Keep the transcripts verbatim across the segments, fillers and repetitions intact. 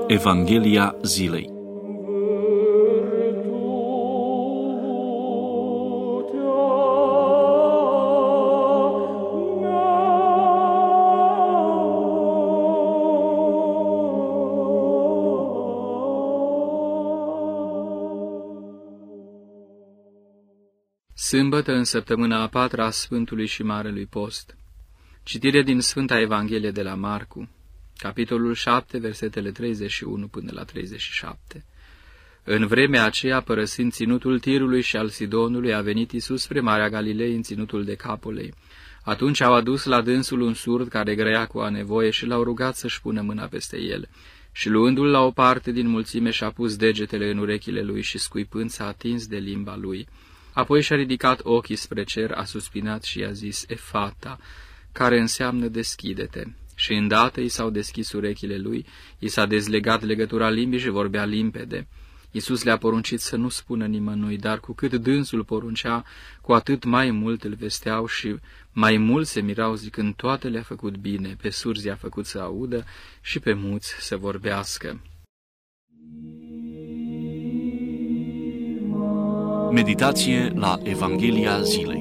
Evanghelia zilei. Sâmbătă, în săptămâna a patra a Sfântului și Marelui Post. Citire din Sfânta Evanghelie de la Marcu, capitolul șapte, versetele treizeci și unu până la treizeci și șapte. În vremea aceea, părăsind ținutul Tirului și al Sidonului, a venit Iisus spre Marea Galilei în ținutul Decapolei. Atunci au adus la dânsul un surd care grăia cu a nevoie și l-au rugat să-și pună mâna peste el. Și luându-l la o parte din mulțime și-a pus degetele în urechile lui și scuipând s-a atins de limba lui. Apoi și-a ridicat ochii spre cer, a suspinat și i-a zis, Efata, care înseamnă deschide-te. Și îndată i s-au deschis urechile lui, i s-a dezlegat legătura limbii și vorbea limpede. Iisus le-a poruncit să nu spună nimănui, dar cu cât dânsul poruncea, cu atât mai mult îl vesteau și mai mult se mirau zicând, toate le-a făcut bine, pe surzi a făcut să audă și pe muți să vorbească. Meditație la Evanghelia zilei.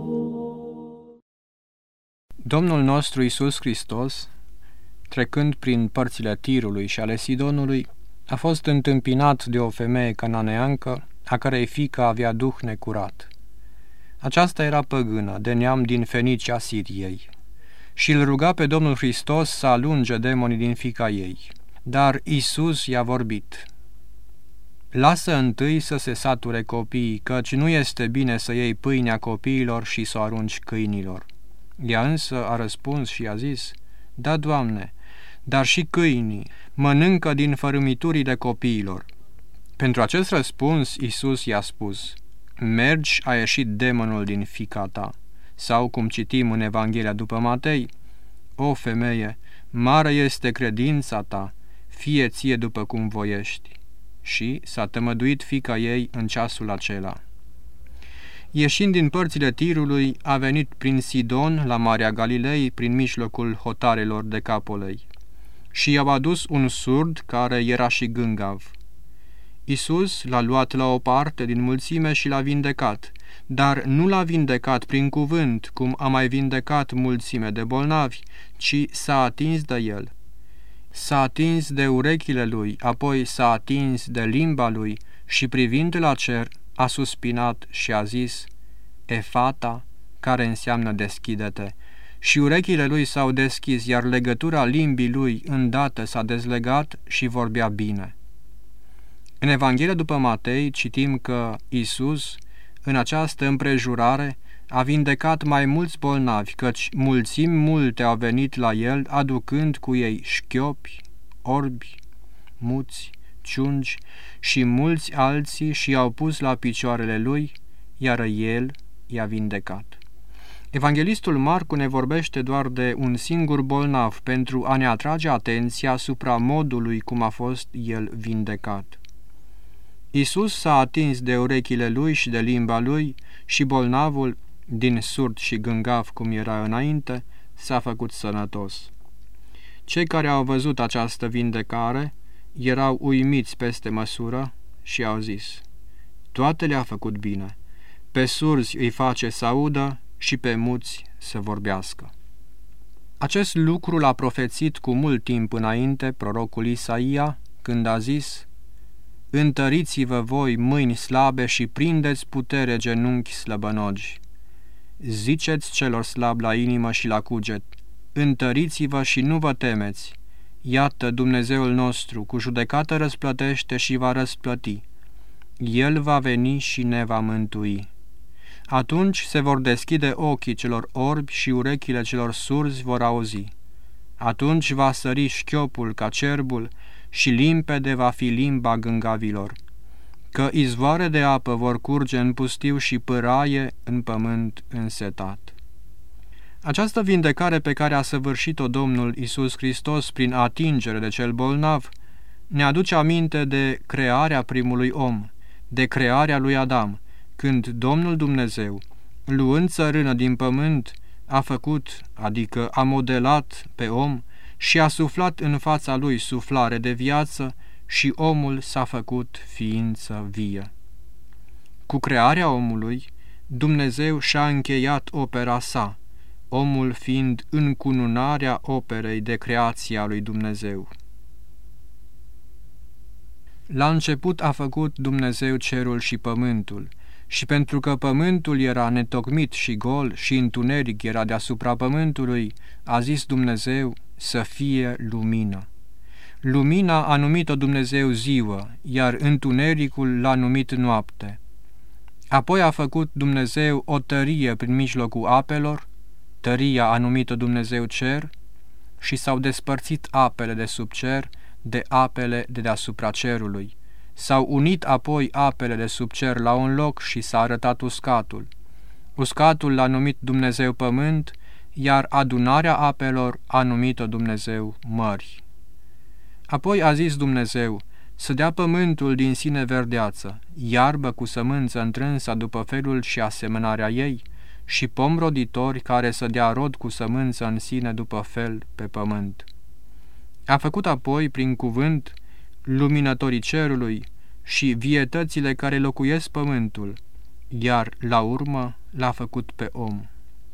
Domnul nostru Iisus Hristos, trecând prin părțile Tirului și ale Sidonului, a fost întâmpinat de o femeie cananeancă, a cărei fiică avea duh necurat. Aceasta era păgână, de neam din Fenicia Siriei, și îl ruga pe Domnul Hristos să alunge demonii din fiica ei. Dar Iisus i-a vorbit, lasă întâi să se sature copiii, căci nu este bine să iei pâinea copiilor și să o arunci câinilor. Ea însă a răspuns și a zis, da, Doamne, dar și câinii mănâncă din fărâmiturile copiilor. Pentru acest răspuns Iisus i-a spus, mergi, a ieșit demonul din fiica ta. Sau, cum citim în Evanghelia după Matei, o femeie, mare este credința ta, fie ție după cum voiești. Și s-a tămăduit fiica ei în ceasul acela. Ieșind din părțile Tirului, a venit prin Sidon la Marea Galilei, prin mijlocul hotarelor Decapolei, și i-au adus un surd care era și gângav. Iisus l-a luat la o parte din mulțime și l-a vindecat, dar nu l-a vindecat prin cuvânt, cum a mai vindecat mulțime de bolnavi, ci s-a atins de el. S-a atins de urechile lui, apoi s-a atins de limba lui și privind la cer, a suspinat și a zis, Efata, care înseamnă deschide-te, și urechile lui s-au deschis, iar legătura limbii lui îndată s-a dezlegat și vorbea bine. În Evanghelia după Matei citim că Iisus, în această împrejurare, a vindecat mai mulți bolnavi, căci mulțimi multe au venit la el, aducând cu ei șchiopi, orbi, muți, ciungi și mulți alții și i-au pus la picioarele lui, iar el i-a vindecat. Evanghelistul Marcu ne vorbește doar de un singur bolnav pentru a ne atrage atenția asupra modului cum a fost el vindecat. Iisus s-a atins de urechile lui și de limba lui și bolnavul, din surd și gângav cum era înainte, s-a făcut sănătos. Cei care au văzut această vindecare erau uimiți peste măsură și au zis, toate le-a făcut bine, pe surzi îi face să audă și pe muți să vorbească. Acest lucru l-a profețit cu mult timp înainte prorocul Isaia, când a zis, întăriți-vă voi mâini slabe și prindeți putere genunchi slăbănogi. Ziceți celor slabi la inimă și la cuget, întăriți-vă și nu vă temeți. Iată, Dumnezeul nostru cu judecată răsplătește și va răsplăti. El va veni și ne va mântui. Atunci se vor deschide ochii celor orbi și urechile celor surzi vor auzi. Atunci va sări șchiopul ca cerbul și limpede va fi limba gângavilor, că izvoare de apă vor curge în pustiu și pâraie în pământ însetat. Această vindecare pe care a săvârșit-o Domnul Iisus Hristos prin atingere de cel bolnav ne aduce aminte de crearea primului om, de crearea lui Adam, când Domnul Dumnezeu, luând țărână din pământ, a făcut, adică a modelat pe om și a suflat în fața lui suflare de viață și omul s-a făcut ființă vie. Cu crearea omului, Dumnezeu și-a încheiat opera sa, omul fiind încununarea operei de creație a lui Dumnezeu. La început a făcut Dumnezeu cerul și pământul, și pentru că pământul era netocmit și gol și întuneric era deasupra pământului, a zis Dumnezeu să fie lumină. Lumina a numit-o Dumnezeu ziua, iar întunericul l-a numit noapte. Apoi a făcut Dumnezeu o tărie prin mijlocul apelor, tăria a numit-o Dumnezeu cer, și s-au despărțit apele de sub cer de apele de deasupra cerului. S-au unit apoi apele de sub cer la un loc și s-a arătat uscatul. Uscatul l-a numit Dumnezeu pământ, iar adunarea apelor a numit-o Dumnezeu mări. Apoi a zis Dumnezeu să dea pământul din sine verdeață, iarbă cu sămânță întrânsă după felul și asemănarea ei, și pom roditori care să dea rod cu sămânță în sine după fel pe pământ. A făcut apoi, prin cuvânt, luminătorii cerului și vietățile care locuiesc pământul, iar, la urmă, l-a făcut pe om.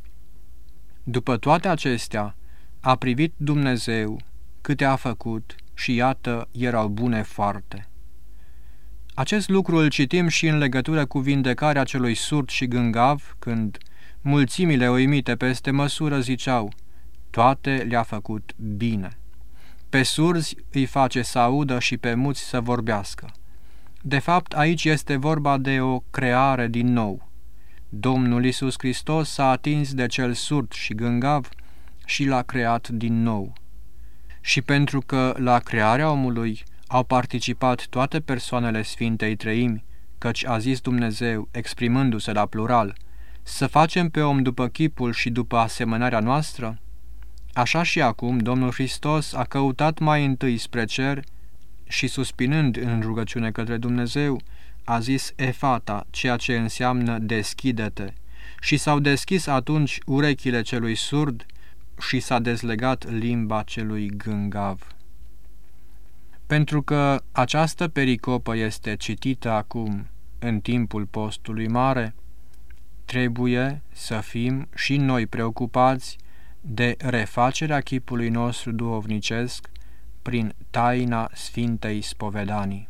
După toate acestea, a privit Dumnezeu câte a făcut și iată, erau bune foarte. Acest lucru îl citim și în legătură cu vindecarea celui surd și gângav, când mulțimile uimite peste măsură ziceau, toate le-a făcut bine. Pe surzi îi face să audă și pe muți să vorbească. De fapt, aici este vorba de o creare din nou. Domnul Iisus Hristos s-a atins de cel surd și gângav și l-a creat din nou. Și pentru că la crearea omului au participat toate persoanele Sfintei Treimi, căci a zis Dumnezeu, exprimându-se la plural, să facem pe om după chipul și după asemănarea noastră, așa și acum Domnul Hristos a căutat mai întâi spre cer și, suspinând în rugăciune către Dumnezeu, a zis Efata, ceea ce înseamnă deschide-te, și s-au deschis atunci urechile celui surd și s-a dezlegat limba celui gângav. Pentru că această pericopă este citită acum, în timpul postului mare, trebuie să fim și noi preocupați de refacerea chipului nostru duhovnicesc prin taina Sfintei Spovedanii.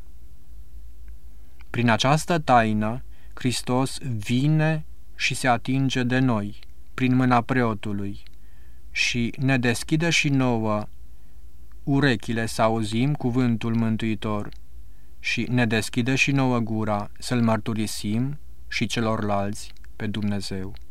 Prin această taină, Hristos vine și se atinge de noi, prin mâna preotului, și ne deschide și nouă urechile să auzim cuvântul mântuitor și ne deschide și nouă gura să-L mărturisim și celorlalți pe Dumnezeu.